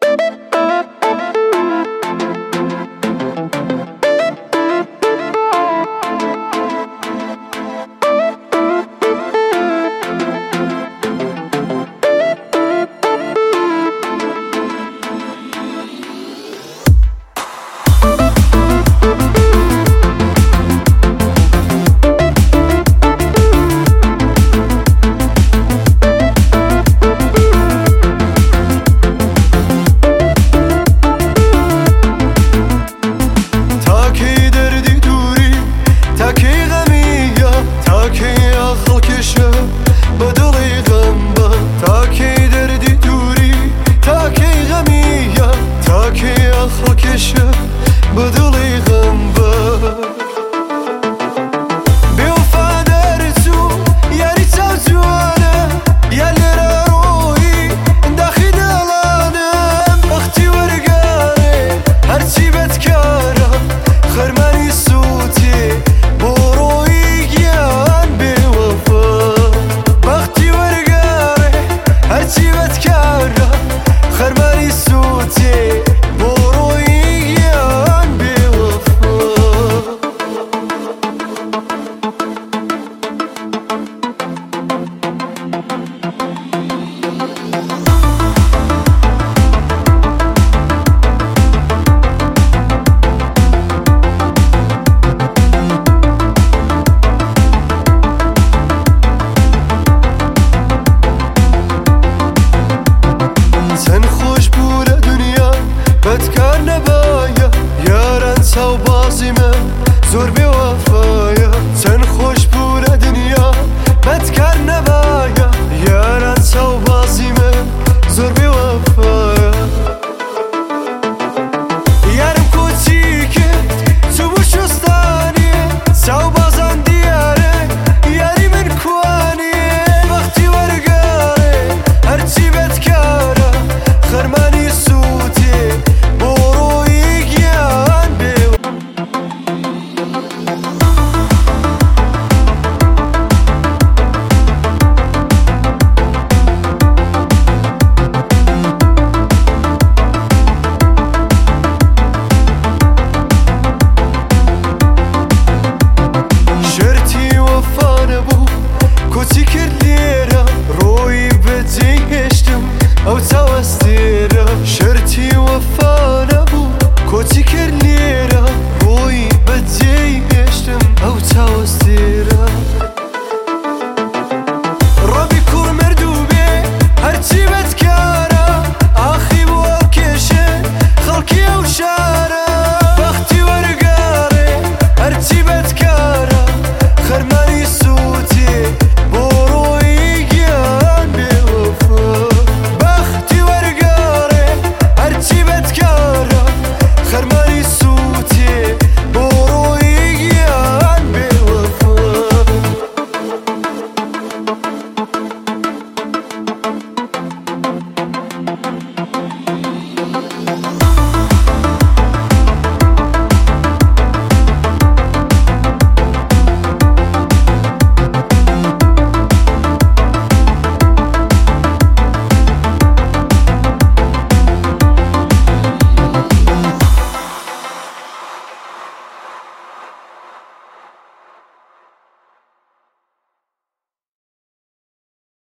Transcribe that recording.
زور بوفايا سن خوش بولا دنيا بتكر نبايا يا رنسا وبازيمة زور بوفايا يارم كوتشيكت سبو شستاني ساو بازان دياري ياري من كواني وقتي ورقاري هرچي بتكارا خرماني سوتي بوروي گيان بيو شرتي وفانا بو كوتي كرليرا روي بدي هشتم او توستي